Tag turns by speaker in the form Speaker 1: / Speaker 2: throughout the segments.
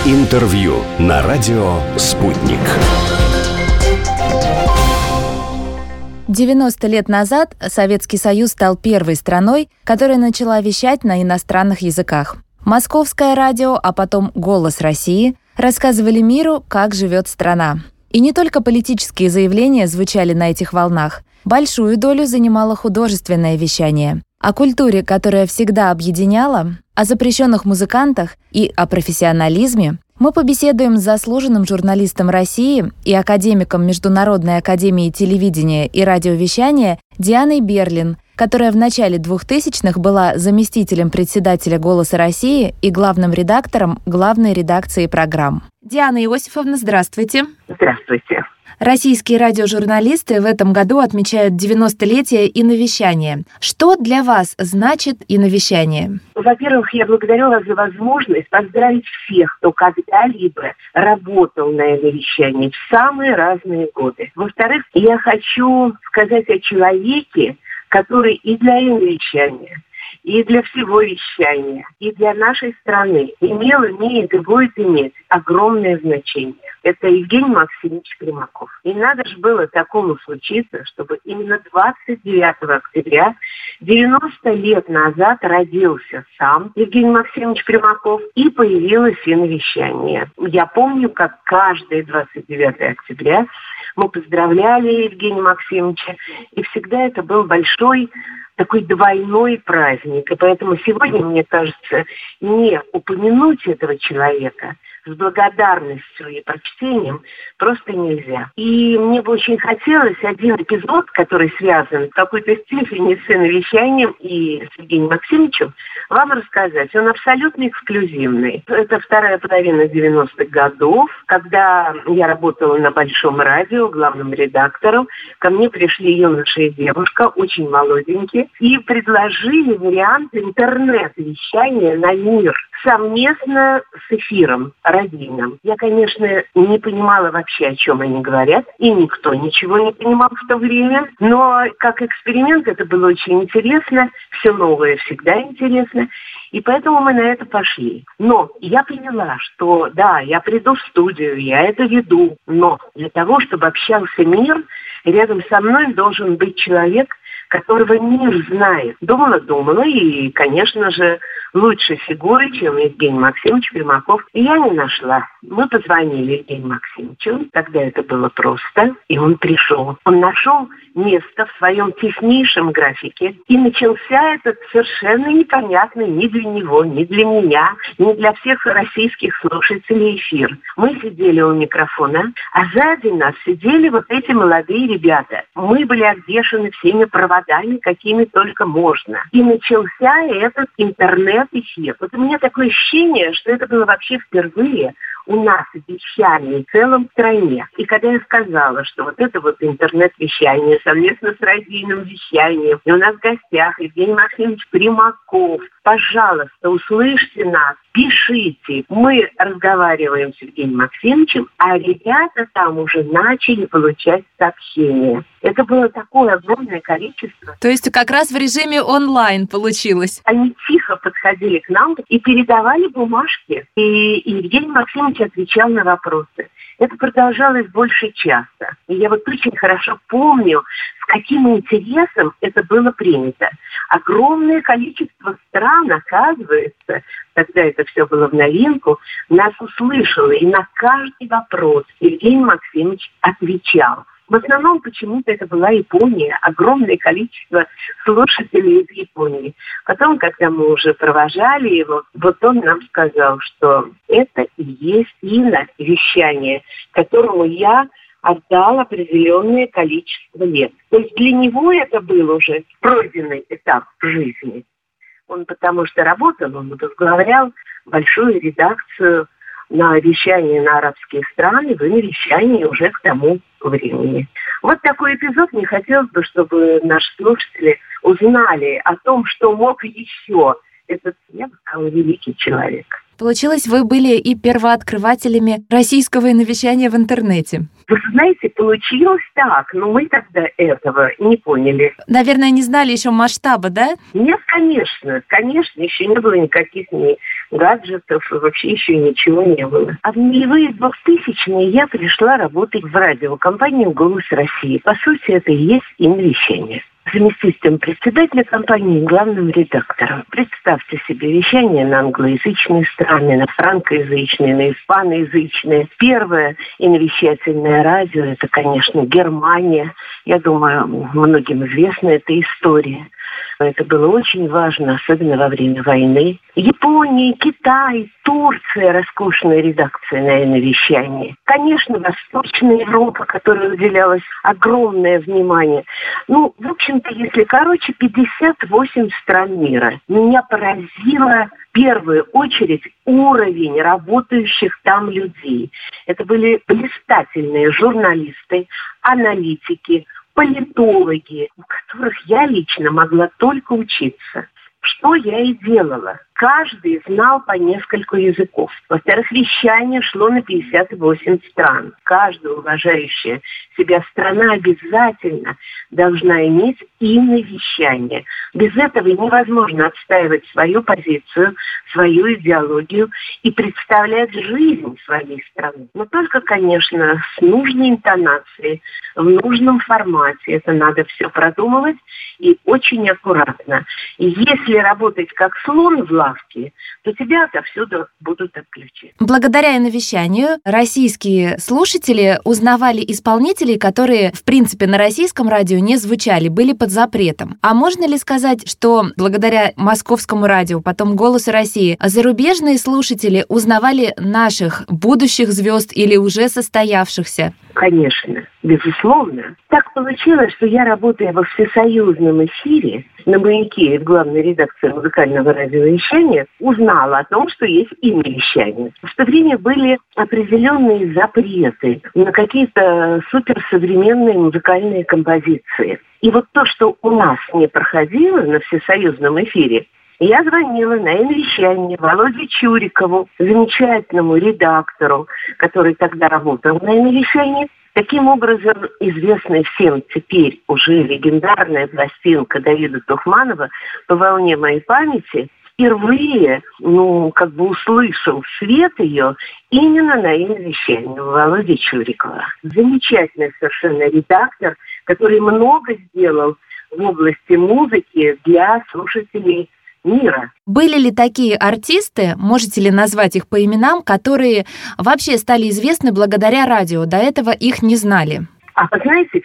Speaker 1: Интервью на радио «Спутник».
Speaker 2: 90 лет назад Советский Союз стал первой страной, которая начала вещать на иностранных языках. Московское радио, а потом «Голос России» рассказывали миру, как живет страна. И не только политические заявления звучали на этих волнах. Большую долю занимало художественное вещание. О культуре, которая всегда объединяла, о запрещенных музыкантах и о профессионализме мы побеседуем с заслуженным журналистом России и академиком Международной академии телевидения и радиовещания Дианой Берлин, которая в начале 2000-х была заместителем председателя «Голоса России» и главным редактором главной редакции программ. Диана Иосифовна, здравствуйте.
Speaker 3: Здравствуйте.
Speaker 2: Российские радиожурналисты в этом году отмечают 90-летие иновещания. Что для вас значит иновещание?
Speaker 3: Во-первых, я благодарю вас за возможность поздравить всех, кто когда-либо работал на иновещании в самые разные годы. Во-вторых, я хочу сказать о человеке, который и для иновещания, и для всего вещания, и для нашей страны имеет и будет иметь огромное значение. Это Евгений Максимович Примаков. И надо же было такому случиться, чтобы именно 29 октября 90 лет назад родился сам Евгений Максимович Примаков и появилось иновещание. Я помню, как каждое 29 октября мы поздравляли Евгения Максимовича, и всегда это был большой такой двойной праздник. И поэтому сегодня, мне кажется, не упомянуть этого человека с благодарностью и почтением просто нельзя. И мне бы очень хотелось один эпизод, который связан в какой-то степени с иновещанием и с Евгением Максимовичем, вам рассказать. Он абсолютно эксклюзивный. Это вторая половина 90-х годов, когда я работала на Большом радио главным редактором. Ко мне пришли юноша и девушка, очень молоденькие, и предложили вариант интернет-вещания на мир совместно с эфиром радийным. Я, конечно, не понимала вообще, о чем они говорят, и никто ничего не понимал в то время, но как эксперимент это было очень интересно, все новое всегда интересно, и поэтому мы на это пошли. Но я поняла, что да, я приду в студию, я это веду, но для того, чтобы общался мир, рядом со мной должен быть человек, которого мир знает. Думала, и, конечно же, лучшей фигуры, чем Евгений Максимович Примаков, я не нашла. Мы позвонили Евгению Максимовичу, тогда это было просто, и он пришел. Он нашел место в своем теснейшем графике, и начался этот совершенно непонятный ни для него, ни для меня, ни для всех российских слушателей эфир. Мы сидели у микрофона, а сзади нас сидели вот эти молодые ребята. Мы были обвешаны всеми проводами, какими только можно. И начался этот интернет-эфир. Вот у меня такое ощущение, что это было вообще впервые у нас вещание в целом стране. И когда я сказала, что вот это вот интернет-вещание совместно с радийным вещанием, и у нас в гостях Евгений Максимович Примаков, пожалуйста, услышьте нас, пишите. Мы разговариваем с Евгением Максимовичем, а ребята там уже начали получать сообщения. Это было такое огромное количество.
Speaker 2: То есть как раз в режиме онлайн получилось.
Speaker 3: Они тихо подходили к нам и передавали бумажки. И Евгений Максимович отвечал на вопросы. Это продолжалось больше часа. И я вот очень хорошо помню, с каким интересом это было принято. Огромное количество стран, оказывается, тогда это все было в новинку, нас услышало. И на каждый вопрос Евгений Максимович отвечал. В основном почему-то это была Япония, огромное количество слушателей из Японии. Потом, когда мы уже провожали его, вот он нам сказал, что это и есть иновещание, которому я отдал определенное количество лет. То есть для него это был уже пройденный этап в жизни. Он потому что работал, он возглавлял большую редакцию на вещание на арабские страны, в вещании уже к тому времени. Вот такой эпизод. Мне хотелось бы, чтобы наши слушатели узнали о том, что мог еще этот, я бы сказала, великий человек.
Speaker 2: Получилось, вы были и первооткрывателями российского иновещания в интернете.
Speaker 3: Вы знаете, получилось так, но мы тогда этого не поняли.
Speaker 2: Наверное, не знали еще масштаба, да?
Speaker 3: Нет, конечно, еще не было никаких ни гаджетов, вообще еще ничего не было. А в нулевые 2000-е я пришла работать в радиокомпанию «Голос России». По сути, это и есть иновещание. Заместителем председателя компании, главным редактором. Представьте себе, вещание на англоязычные страны, на франкоязычные, на испаноязычные. Первое иновещательное радио – это, конечно, Германия. Я думаю, многим известна эта история. Это было очень важно, особенно во время войны. Япония, Китай, Турция – роскошная редакция на иновещании. Конечно, Восточная Европа, которой уделялось огромное внимание. В общем-то, если короче, 58 стран мира. Меня поразило в первую очередь уровень работающих там людей. Это были блистательные журналисты, аналитики, политологи, у которых я лично могла только учиться. Что я и делала. Каждый знал по нескольку языков. Во-вторых, вещание шло на 58 стран. Каждая уважающая себя страна обязательно должна иметь иновещание. Без этого невозможно отстаивать свою позицию, свою идеологию и представлять жизнь своей страны. Но только, конечно, с нужной интонацией, в нужном формате. Это надо все продумывать и очень аккуратно. И если работать как слон в лавке, то тебя отовсюду будут отключить.
Speaker 2: Благодаря иновещанию российские слушатели узнавали исполнителей, которые, в принципе, на российском радио не звучали, были под запретом. А можно ли сказать, что благодаря Московскому радио, потом «Голосу России», зарубежные слушатели узнавали наших будущих звезд или уже состоявшихся?
Speaker 3: Конечно, безусловно. Так получилось, что я, работая во всесоюзном эфире на «Маяке» в главной редакции музыкального радиовещания, узнала о том, что есть иновещание. В то время были определенные запреты на какие-то суперсовременные музыкальные композиции. И вот то, что у нас не проходило на всесоюзном эфире, я звонила на иновещание Володе Чурикову, замечательному редактору, который тогда работал на иновещании. Таким образом, известная всем теперь уже легендарная пластинка Давида Тухманова «По волне моей памяти» впервые, услышал свет ее именно на иновещании Володи Чурикова. Замечательный совершенно редактор, который много сделал в области музыки для слушателей мира.
Speaker 2: Были ли такие артисты, можете ли назвать их по именам, которые вообще стали известны благодаря радио? До этого их не знали.
Speaker 3: А вы знаете,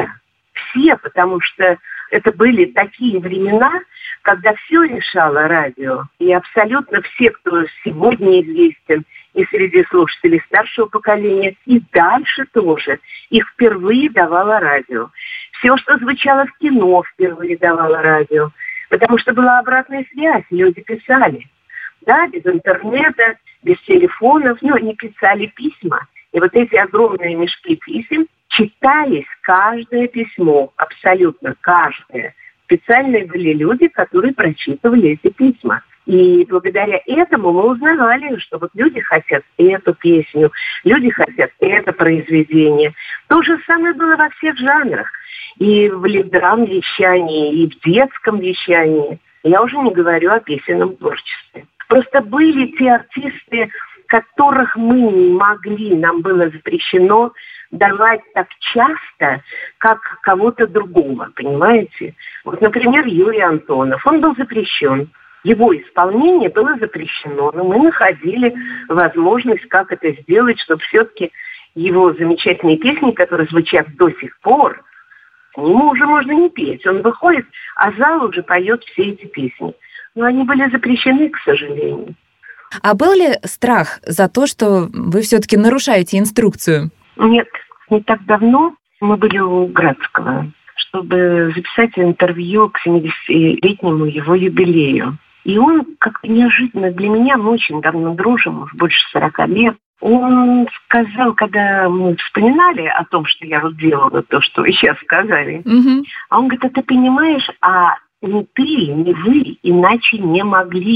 Speaker 3: все, потому что это были такие времена, когда все решало радио. И абсолютно все, кто сегодня известен, и среди слушателей старшего поколения, и дальше тоже, их впервые давало радио. Все, что звучало в кино, впервые давало радио. Потому что была обратная связь, люди писали. Да, без интернета, без телефонов, они писали письма. И вот эти огромные мешки писем читались, каждое письмо, абсолютно каждое. Специальные были люди, которые прочитывали эти письма. И благодаря этому мы узнавали, что вот люди хотят эту песню, люди хотят это произведение. То же самое было во всех жанрах. И в либеральном вещании, и в детском вещании. Я уже не говорю о песенном творчестве. Просто были те артисты, которых мы не могли, нам было запрещено давать так часто, как кого-то другого, понимаете? Вот, например, Юрий Антонов, он был запрещен. Его исполнение было запрещено, но мы находили возможность, как это сделать, чтобы все-таки его замечательные песни, которые звучат до сих пор, ему уже можно не петь. Он выходит, а зал уже поет все эти песни. Но они были запрещены, к сожалению.
Speaker 2: А был ли страх за то, что вы все-таки нарушаете инструкцию?
Speaker 3: Нет, не так давно мы были у Градского, чтобы записать интервью к 70-летнему его юбилею. И он как-то неожиданно для меня, мы очень давно дружим, уже больше 40 лет, он сказал, когда мы вспоминали о том, что я вот делала, то, что вы сейчас сказали, а он говорит, а ты понимаешь, а ни ты, ни вы иначе не могли.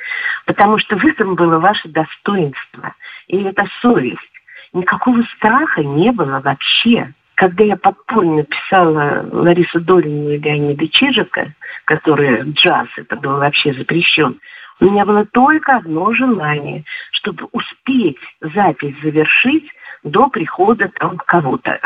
Speaker 3: Потому что в этом было ваше достоинство. И это совесть. Никакого страха не было вообще. Когда я подпольно писала Ларису Долину и Леонида Чижика, которые джаз, это был вообще запрещен, у меня было только одно желание, чтобы успеть запись завершить до прихода там кого-то.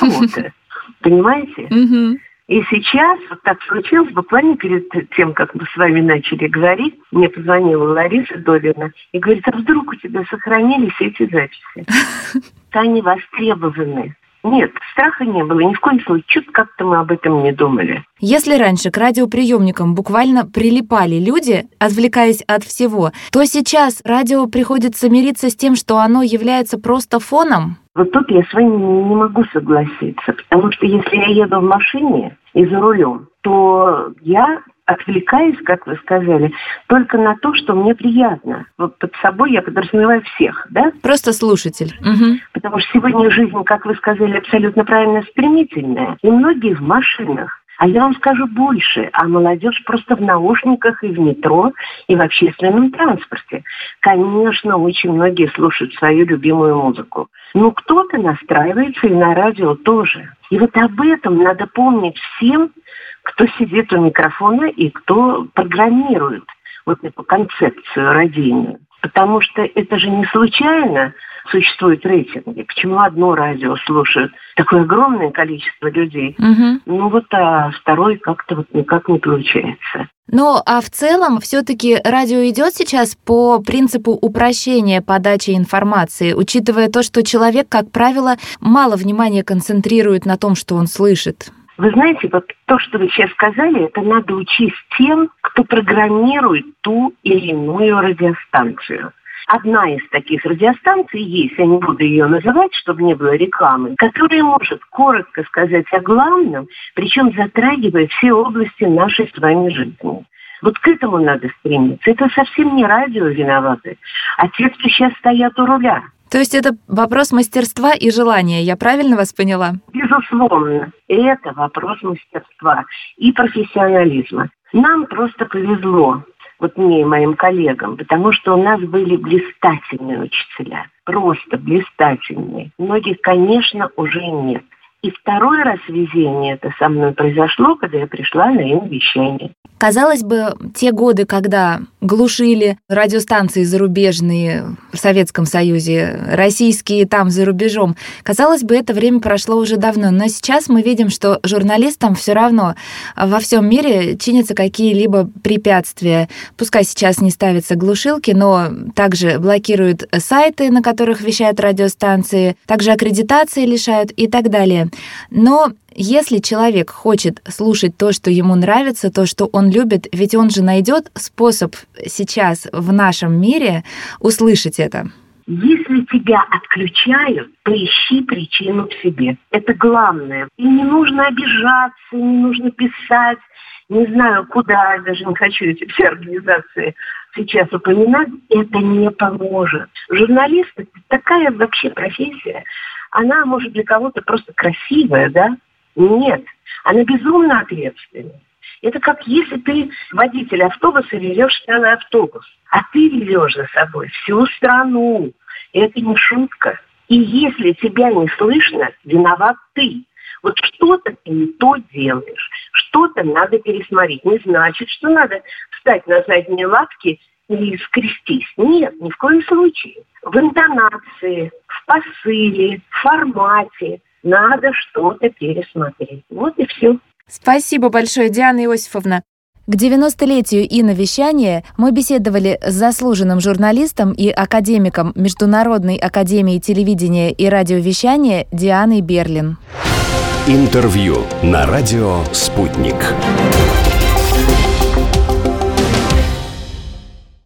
Speaker 3: Понимаете? И сейчас вот так случилось, буквально перед тем, как мы с вами начали говорить, мне позвонила Лариса Долина и говорит, а вдруг у тебя сохранились эти записи? Они востребованы. Нет, страха не было, ни в коем случае. Чуть как-то мы об этом не думали.
Speaker 2: Если раньше к радиоприемникам буквально прилипали люди, отвлекаясь от всего, то сейчас радио приходится мириться с тем, что оно является просто фоном?
Speaker 3: Вот тут я с вами не могу согласиться, потому что если я еду в машине и за рулем, то я отвлекаюсь, как вы сказали, только на то, что мне приятно. Вот под собой я подразумеваю всех, да?
Speaker 2: Просто слушатель.
Speaker 3: Потому что сегодня жизнь, как вы сказали, абсолютно правильно стремительная. И многие в машинах. А я вам скажу больше, а молодежь просто в наушниках и в метро, и в общественном транспорте. Конечно, очень многие слушают свою любимую музыку. Но кто-то настраивается и на радио тоже. И вот об этом надо помнить всем, кто сидит у микрофона и кто программирует вот эту концепцию радийную. Потому что это же не случайно существуют рейтинги. Почему одно радио слушают такое огромное количество людей? А второй как-то вот никак не получается.
Speaker 2: Ну, а в целом все-таки радио идет сейчас по принципу упрощения подачи информации, учитывая то, что человек, как правило, мало внимания концентрирует на том, что он слышит.
Speaker 3: Вы знаете, вот то, что вы сейчас сказали, это надо учесть тем, кто программирует ту или иную радиостанцию. Одна из таких радиостанций есть, я не буду ее называть, чтобы не было рекламы, которая может коротко сказать о главном, причем затрагивая все области нашей с вами жизни. Вот к этому надо стремиться. Это совсем не радио виноваты, а те, кто сейчас стоят у руля.
Speaker 2: То есть это вопрос мастерства и желания, я правильно вас поняла?
Speaker 3: Безусловно, это вопрос мастерства и профессионализма. Нам просто повезло, вот мне и моим коллегам, потому что у нас были блистательные учителя, просто блистательные. Многих, конечно, уже нет. И второй раз везение это со мной произошло, когда я пришла на вещание.
Speaker 2: Казалось бы, те годы, когда глушили радиостанции зарубежные в Советском Союзе, российские там за рубежом, казалось бы, это время прошло уже давно. Но сейчас мы видим, что журналистам все равно во всем мире чинятся какие-либо препятствия. Пускай сейчас не ставятся глушилки, но также блокируют сайты, на которых вещают радиостанции, также аккредитации лишают и так далее. Но если человек хочет слушать то, что ему нравится, то, что он любит, ведь он же найдет способ сейчас в нашем мире услышать это.
Speaker 3: Если тебя отключают, поищи причину в себе. Это главное. И не нужно обижаться, не нужно писать, не знаю куда, даже не хочу эти все организации сейчас упоминать, это не поможет. Журналист – это такая вообще профессия, она может для кого-то просто красивая, да? Нет, она безумно ответственная. Это как если ты водитель автобуса везешь целый автобус, а ты везешь за собой всю страну. Это не шутка. И если тебя не слышно, виноват ты. Вот что-то ты не то делаешь, что-то надо пересмотреть. Не значит, что надо встать на задние лапки и скрестись. Нет, ни в коем случае. В интонации, в посыле, в формате надо что-то пересмотреть. Вот и все.
Speaker 2: Спасибо большое, Диана Иосифовна. К 90-летию иновещания мы беседовали с заслуженным журналистом и академиком Международной академии телевидения и радиовещания Дианой Берлин.
Speaker 1: Интервью на радио «Спутник».